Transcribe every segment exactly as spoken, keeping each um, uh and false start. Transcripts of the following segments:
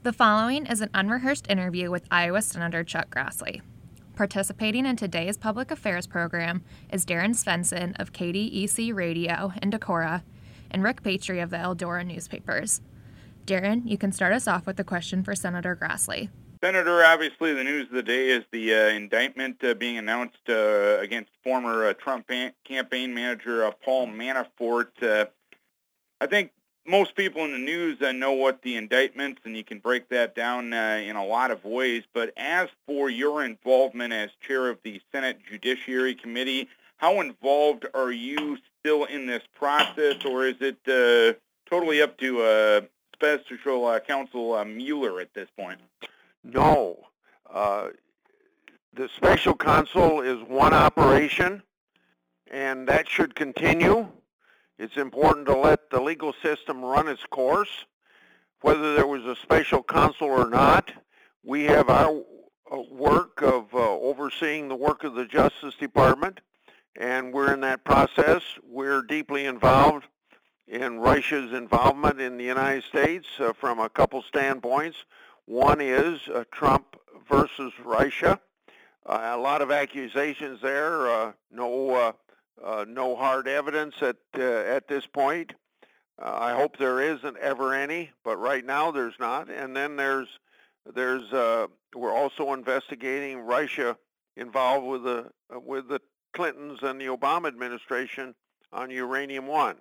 The following is an unrehearsed interview with Iowa Senator Chuck Grassley. Participating in today's public affairs program is Darren Svensson of K D E C Radio in Decorah and Rick Patry of the Eldora newspapers. Darren, you can start us off with a question for Senator Grassley. Senator, obviously the news of the day is the uh, indictment uh, being announced uh, against former uh, Trump pan- campaign manager uh, Paul Manafort. Uh, I think most people in the news uh, know what the indictments, and you can break that down uh, in a lot of ways. But as for your involvement as chair of the Senate Judiciary Committee, how involved are you still in this process, or is it uh, totally up to uh, Special uh, Counsel uh, Mueller at this point? No. Uh, the special counsel is one operation, and that should continue. It's important to let the legal system run its course. Whether there was a special counsel or not, we have our work of uh, overseeing the work of the Justice Department, and we're in that process. We're deeply involved in Russia's involvement in the United States uh, from a couple standpoints. One is uh, Trump versus Russia. Uh, a lot of accusations there. Uh, no, uh, uh, no hard evidence at uh, at this point. Uh, I hope there isn't ever any, but right now there's not. And then there's there's uh, we're also investigating Russia involved with the uh, with the Clintons and the Obama administration on Uranium One.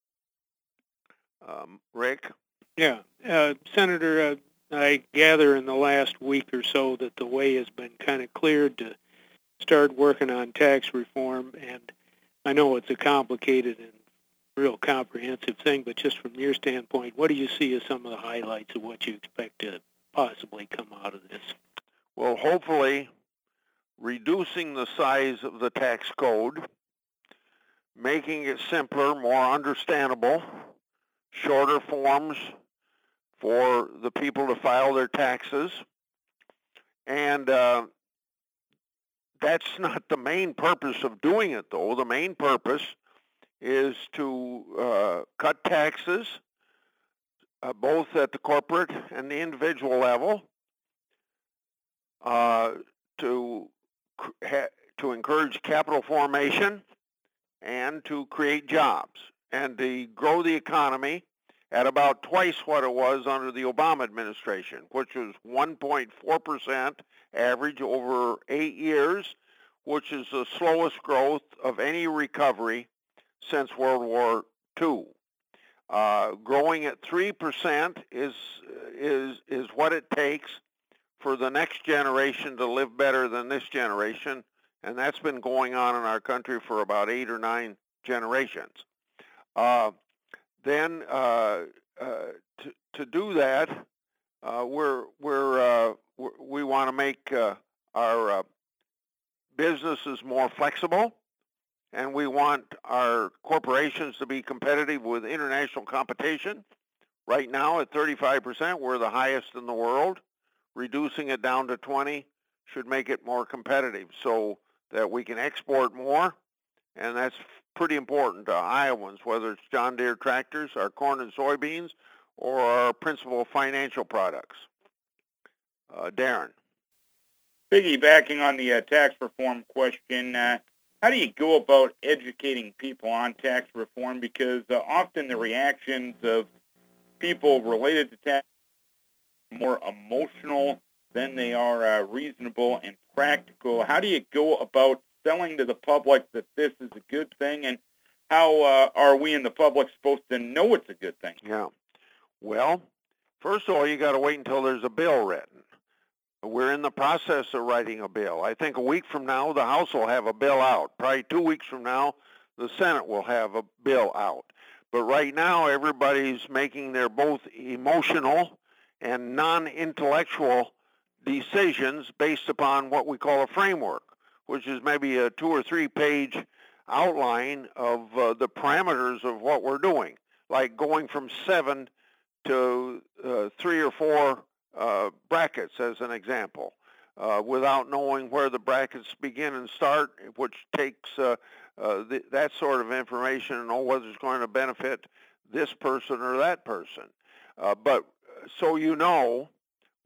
Um, Rick? Yeah, uh, Senator. Uh, I gather in the last week or so that the way has been kind of cleared to start working on tax reform, and I know it's a complicated and real comprehensive thing, but just from your standpoint, what do you see as some of the highlights of what you expect to possibly come out of this? Well, hopefully reducing the size of the tax code, making it simpler, more understandable, shorter forms for the people to file their taxes. And uh, that's not the main purpose of doing it, though. The main purpose is to uh, cut taxes, uh, both at the corporate and the individual level, uh, to ha- to encourage capital formation, and to create jobs, and to grow the economy at about twice what it was under the Obama administration, which was one point four percent average over eight years, which is the slowest growth of any recovery since World War Two. Uh, growing at three percent is is is what it takes for the next generation to live better than this generation, and that's been going on in our country for about eight or nine generations. Uh, Then uh, uh, to to do that, uh, we're we're, uh, we're we want to make uh, our uh, businesses more flexible, and we want our corporations to be competitive with international competition. Right now, at thirty-five percent, we're the highest in the world. Reducing it down to twenty should make it more competitive, so that we can export more, and that's pretty important to Iowans, whether it's John Deere tractors, our corn and soybeans, or our principal financial products. Uh, Darren. Piggybacking on the uh, tax reform question, uh, how do you go about educating people on tax reform? Because uh, often the reactions of people related to tax are more emotional than they are uh, reasonable and practical. How do you go about selling to the public that this is a good thing, and how uh, are we in the public supposed to know it's a good thing? Yeah. Well, first of all, you got to wait until there's a bill written. We're in the process of writing a bill. I think a week from now, the House will have a bill out. Probably two weeks from now, the Senate will have a bill out. But right now, everybody's making their both emotional and non-intellectual decisions based upon what we call a framework, which is maybe a two or three page outline of uh, the parameters of what we're doing, like going from seven to uh, three or four uh, brackets, as an example, uh, without knowing where the brackets begin and start, which takes uh, uh, the, that sort of information and know whether it's going to benefit this person or that person. Uh, but so you know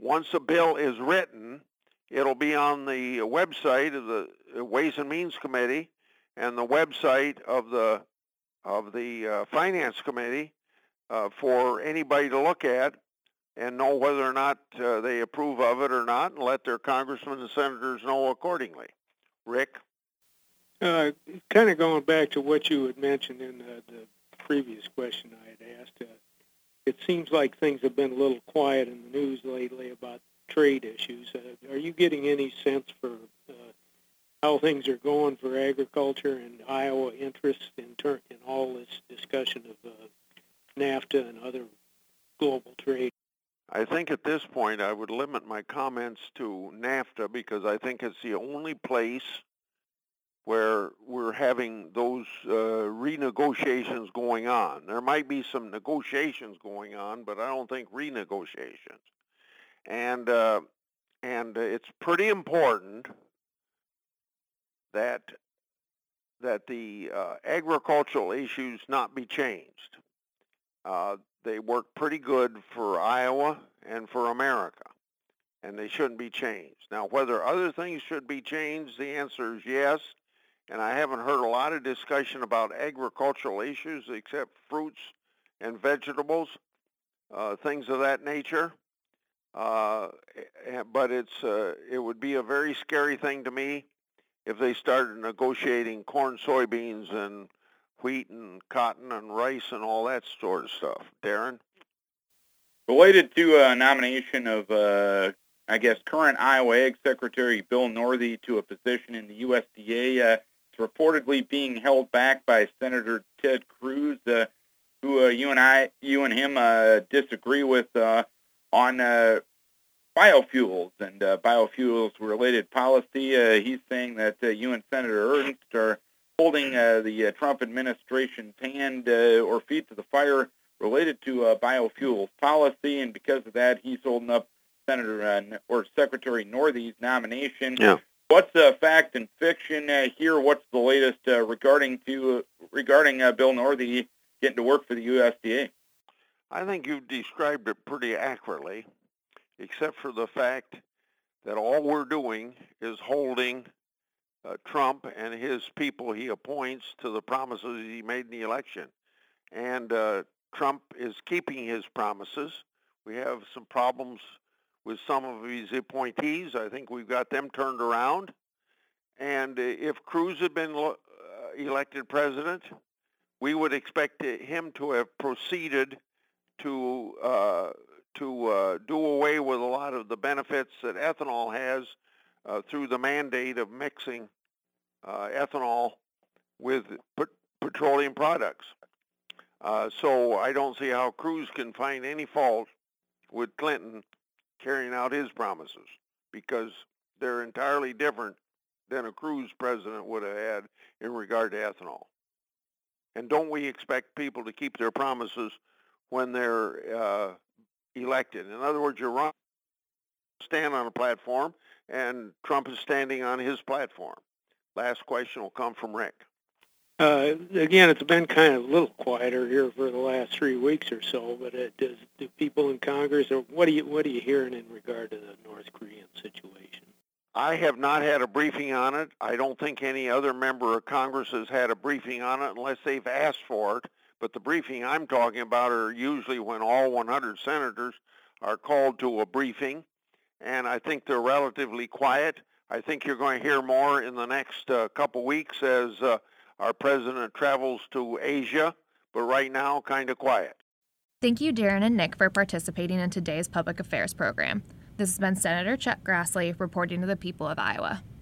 once a bill is written, it'll be on the website of the Ways and Means Committee and the website of the of the uh, Finance Committee uh, for anybody to look at and know whether or not uh, they approve of it or not, and let their congressmen and senators know accordingly. Rick? Uh, kind of going back to what you had mentioned in the, the previous question I had asked, uh, it seems like things have been a little quiet in the news lately about trade issues. Uh, are you getting any sense for uh, how things are going for agriculture and Iowa interests in, ter- in all this discussion of uh, NAFTA and other global trade? I think at this point I would limit my comments to NAFTA because I think it's the only place where we're having those uh, renegotiations going on. There might be some negotiations going on, but I don't think renegotiations. And uh, and it's pretty important that that the uh, agricultural issues not be changed. Uh, they work pretty good for Iowa and for America, and they shouldn't be changed. Now, whether other things should be changed, the answer is yes, and I haven't heard a lot of discussion about agricultural issues except fruits and vegetables, uh, things of that nature. Uh, but it's uh, it would be a very scary thing to me if they started negotiating corn, soybeans, and wheat and cotton and rice and all that sort of stuff. Darren? Related to a nomination of, uh, I guess, current Iowa Ag Secretary Bill Northey to a position in the U S D A, uh, it's reportedly being held back by Senator Ted Cruz, uh, who uh, you and I, you and him uh, disagree with uh, on uh, biofuels and uh, biofuels-related policy. Uh, he's saying that uh, you and Senator Ernst are holding uh, the uh, Trump administration's hand uh, or feet to the fire related to uh, biofuels policy, and because of that, he's holding up Senator uh, or Secretary Northey's nomination. Yeah. What's uh, fact and fiction uh, here? What's the latest uh, regarding to uh, regarding uh, Bill Northey getting to work for the U S D A? I think you've described it pretty accurately, except for the fact that all we're doing is holding uh, Trump and his people he appoints to the promises he made in the election. And uh, Trump is keeping his promises. We have some problems with some of his appointees. I think we've got them turned around. And uh, if Cruz had been uh, elected president, we would expect him to have proceeded to uh, to uh, do away with a lot of the benefits that ethanol has uh, through the mandate of mixing uh, ethanol with pet- petroleum products. Uh, so I don't see how Cruz can find any fault with Clinton carrying out his promises, because they're entirely different than a Cruz president would have had in regard to ethanol. And don't we expect people to keep their promises when they're uh, elected? In other words, you're running, stand on a platform, and Trump is standing on his platform. Last question will come from Rick. Uh, again, it's been kind of a little quieter here for the last three weeks or so, but it does, do people in Congress, or what are you what are you hearing in regard to the North Korean situation? I have not had a briefing on it. I don't think any other member of Congress has had a briefing on it unless they've asked for it. But the briefing I'm talking about are usually when all one hundred senators are called to a briefing, and I think they're relatively quiet. I think you're going to hear more in the next uh, couple weeks as uh, our president travels to Asia, but right now, kind of quiet. Thank you, Darren and Nick, for participating in today's Public Affairs program. This has been Senator Chuck Grassley reporting to the people of Iowa.